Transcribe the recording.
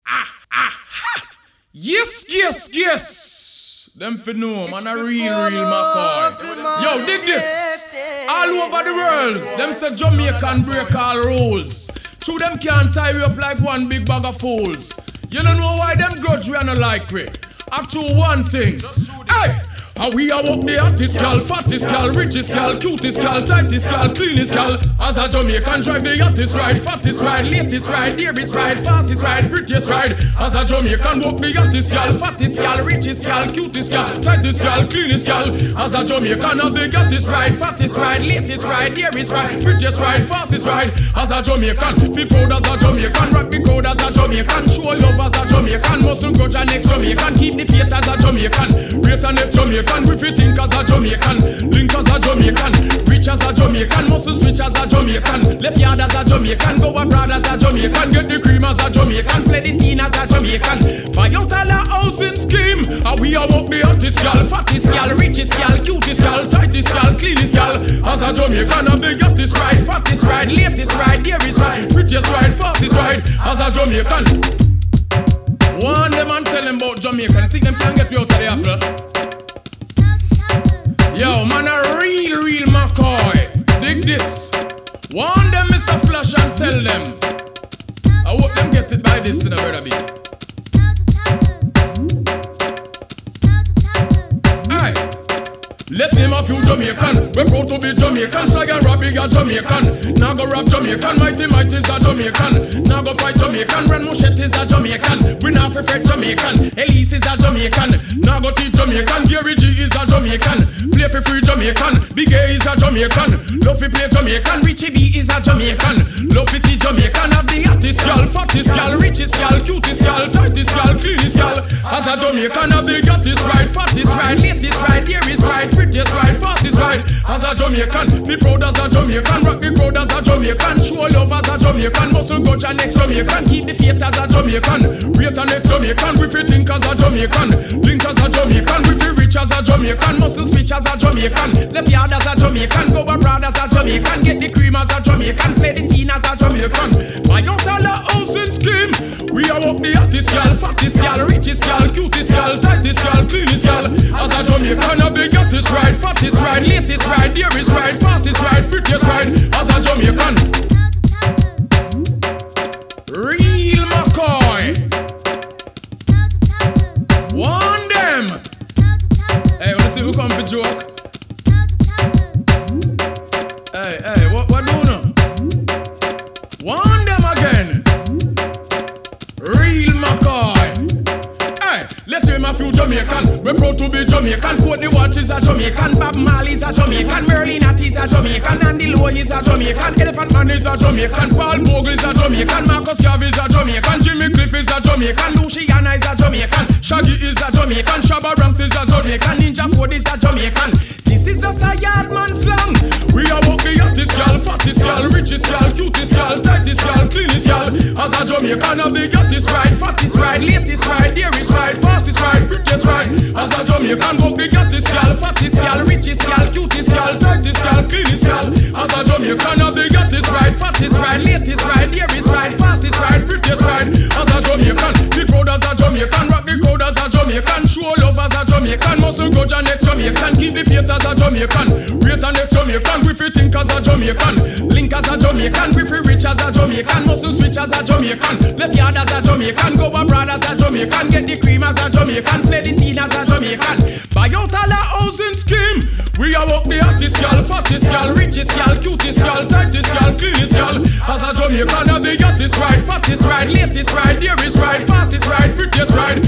Yes. Them for know, man, a real McCoy. Yo, dig this. All over the world, them say Jamaican break all rules. True, them can't tie you up like one big bag of fools. You don't know why them grudge we and not like we. Actual one thing. Hey! How we a walk the hottest gal, fattest gal, richest gal, cutest gal, tightest gal, cleanest gal. As a Jamaican drive the hottest ride, fattest ride, latest ride, dearest ride, fastest ride, prettiest ride. As a Jamaican walk the hottest gal, fattest gal, richest gal, cutest gal, tightest gal, cleanest gal. As a Jamaican have the hottest ride, fattest ride, latest ride, dearest ride, prettiest ride, fastest ride. As a Jamaican, be proud as a Jamaican, rock the crowd as a Jamaican, show love as a Jamaican, muscle grudge and next Jamaican, keep the faith as a Jamaican, rate and next Jamaican. We fit think as a Jamaican, link as a Jamaican, rich as a Jamaican, muscle switch as a Jamaican, left yard as a Jamaican, go abroad as a Jamaican, get the cream as a Jamaican, play the scene as a Jamaican. Buy out all a housing scheme, and we a walk the hottest gal, fattest gal, richest gal, cutest gal, tightest gal, cleanest gal. As a Jamaican, have the hottest ride, fattest ride, latest ride, dearest ride, prettiest ride, fastest ride. As a Jamaican, warn them and tell them about Jamaican. Think them can get you out of the apple. Yo, man, a real McCoy. Dig this. Warn them, Mr. Flash, and tell them. I hope them get it by this, brother B. Aye. Let's name a few Jamaican. We're proud to be Jamaican. Sagan Robbie a Jamaican. Now go rap Jamaican. Mighty is a Jamaican. Now go fight Jamaican. Ren Mouchette is a Jamaican. We now for Fred Jamaican. Elise is a Jamaican. Now go thief Jamaican. Gary G is a Jamaican. Play for free Jamaican. Big A is a Jamaican. Love to play Jamaican. Richie B is a Jamaican. Love to see Jamaican. Have the hottest gal, fattest gal, richest gal, cutest gal, tightest gal, cleanest gal. As a Jamaican, have the hottest ride, fattest ride, latest ride, dearest ride, prettiest ride, fastest ride. As a Jamaican, be proud as a Jamaican, rock the crowd as a Jamaican, show love as a Jamaican, muscle coach and next Jamaican, keep the faith as a Jamaican, rate and next Jamaican, we fit think as a Jamaican, link as a Jamaican, we feel rich as a Jamaican, muscle switch as a Jamaican, left yard as a Jamaican, go abroad as a Jamaican, get the cream as a Jamaican, play the scene as a Jamaican. Buy out all the housing scheme, we a walk the hottest gal, fattest gal, richest gal, cutest gal, tightest gal, cleanest gal. As a Jamaican, have the hottest ride, fattest ride, latest ride, dearest ride, fastest ride, prettiest ride. As a Jamaican, real McCoy. Warn them. Hey, what do you come for joke? Hey, what do you know? Warn them again. Real McCoy. Hey, let's name a few Jamaican. We're proud to be Jamaican. Courtney Watch is a Jamaican. Bob Marley is a Jamaican. Merlin Nat is a Jamaican. Andy Lowe is a Jamaican. Elephant Man is a Jamaican. Paul Bogle is a Jamaican. Marcus Garvey is a Jamaican. Jimmy Cliff is a Jamaican. Luciana is a Jamaican. Shaggy is a Jamaican. Shabba Ranks is a Jamaican. Ninja Ford is a Jamaican. This is just a yardman slang. We are walk the hottest gal, fattest gal, richest gal, cutest gal, tightest gal, cleanest gal. As a Jamaican, have the hottest ride, fattest ride, latest ride, dearest ride, fastest ride, prettiest ride. As a Jamaican, walk the hottest gal, fattest gal, richest gal, cutest gal, tightest gal, cleanest gal. As a Jamaican, have the hottest ride, fattest ride, latest ride, dearest ride, fastest ride, prettiest ride. As a Jamaican, be proud as a Jamaican, rock the crowd as a Jamaican, show love as a Jamaican, muscle grudge and next Jamaican, keep the faith as a Jamaican, rate and next Jamaican, we fi think as a Jamaican, link as a Jamaican, we fi rich as a Jamaican, muscle switch as a Jamaican, left yard as a Jamaican, go abroad as a Jamaican, get the cream as a Jamaican, play the scene as a Jamaican. Buy out all the housing scheme, we a walk the hottest gal, fattest gal, richest gal, cutest gal, tightest gal, cleanest gal. As a Jamaican, have the hottest ride, fattest ride, latest ride, dearest ride, fastest ride, prettiest ride.